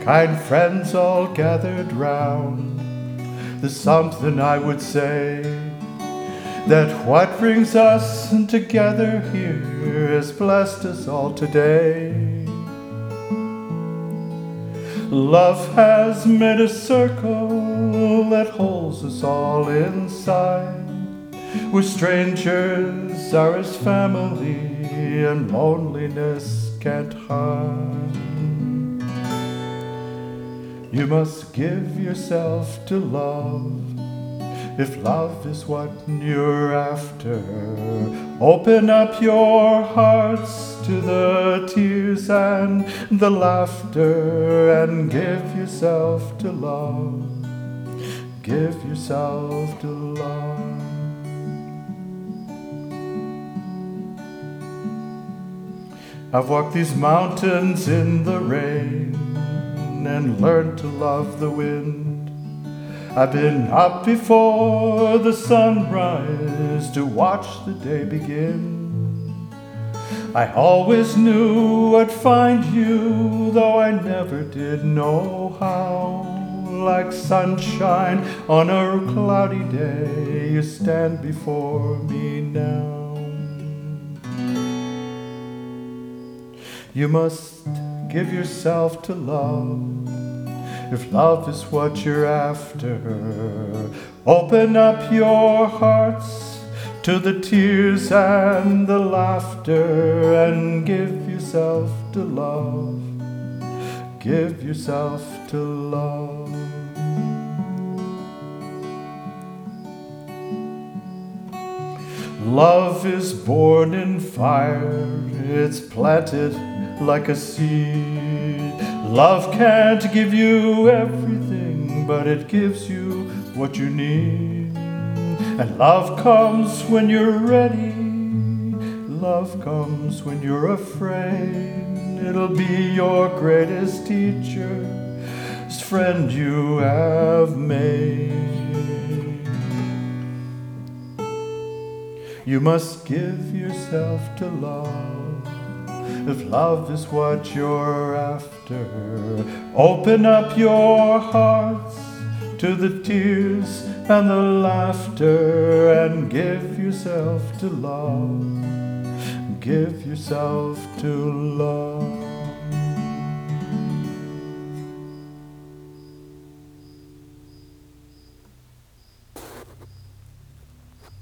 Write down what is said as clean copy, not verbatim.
kind friends all gathered round, there's something I would say, that what brings us together here has blessed us all today. Love has made a circle that holds us all inside, where strangers are as family and loneliness can't hide. You must give yourself to love, if love is what you're after. Open up your hearts to the tears and the laughter, and give yourself to love. Give yourself to love. I've walked these mountains in the rain and learned to love the wind. I've been up before the sunrise to watch the day begin. I always knew I'd find you, though I never did know how. Like sunshine on a cloudy day, you stand before me now. You must give yourself to love, if love is what you're after. Open up your hearts to the tears and the laughter, and give yourself to love. Give yourself to love. Love is born in fire, it's planted like a seed. Love can't give you everything, but it gives you what you need. And love comes when you're ready, love comes when you're afraid. It'll be your greatest teacher, this friend you have made. You must give yourself to love, if love is what you're after. Open up your hearts to the tears and the laughter, and give yourself to love. Give yourself to love.